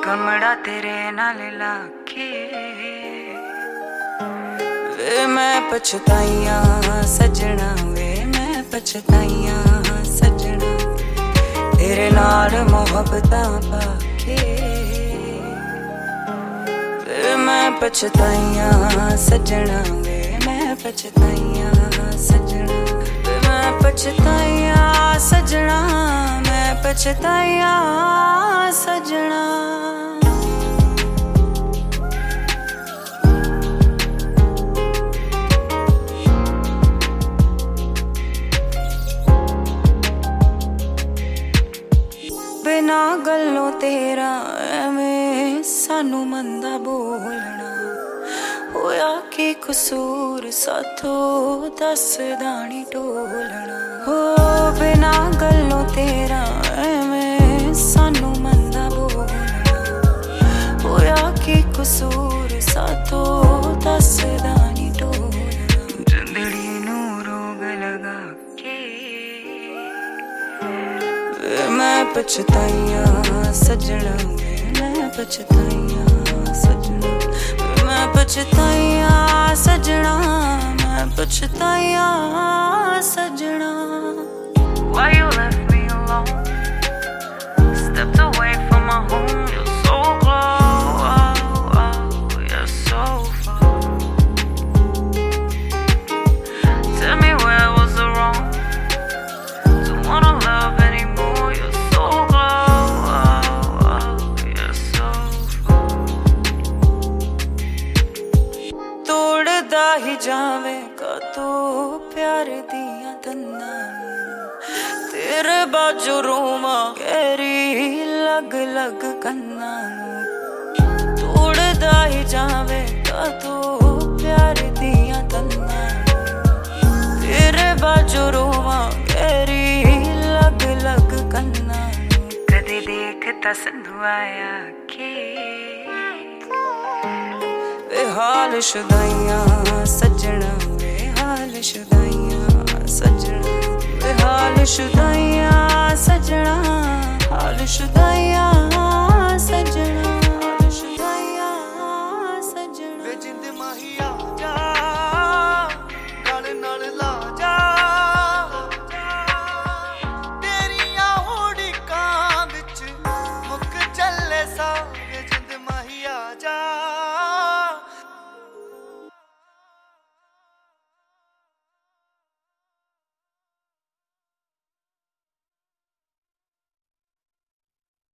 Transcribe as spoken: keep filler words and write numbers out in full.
कमड़ा तेरे नाल लाके वे मैं पछताइया सजना वे मैं पछताइया सजना तेरे नाल मोहब्बतां पाके वे मैं पछताइया सजना वे मैं पछताइया सजना वे मैं पछताइया सजना मैं पछताइया सजना बिना गल्लों तेरा एवें सानू मंदा बोलना होया कि कसूर साथों दस दानी टोलना हो बिना गल्लों तेरा एवें सानू मंदा बोलना होया कि कसूर साथों दस दानी टोलना जिंदड़ी नू रोग लगा के मैं पछताइया सजना मैं पछताइया सजना मैं पछताइया सजना मैं पछताइया सजना Why you left me alone? Stepped away from my home. You're so close, oh, oh, you're so far. Tell me where was the wrong? Don't wanna love anymore. You're so close, oh, oh, you're so far. तोड़दा ही जावेगा तू प्यार दिया तन्ना तेरे बाजू रोमा गहरी लग लग कन्ना तोड़दा ही जावेगा तू प्यार दिया तन्ना तेरे बाजू रोमा गहरी लग लग कन्ना कदे देखता संधू आया के वे हाल शुदाइया सजना वे हाल शुदाइया सजना वे हाल शुदाइया सजना हाल शुदाइया सजना हाल शुदाइया सजना वे जिंद माहिया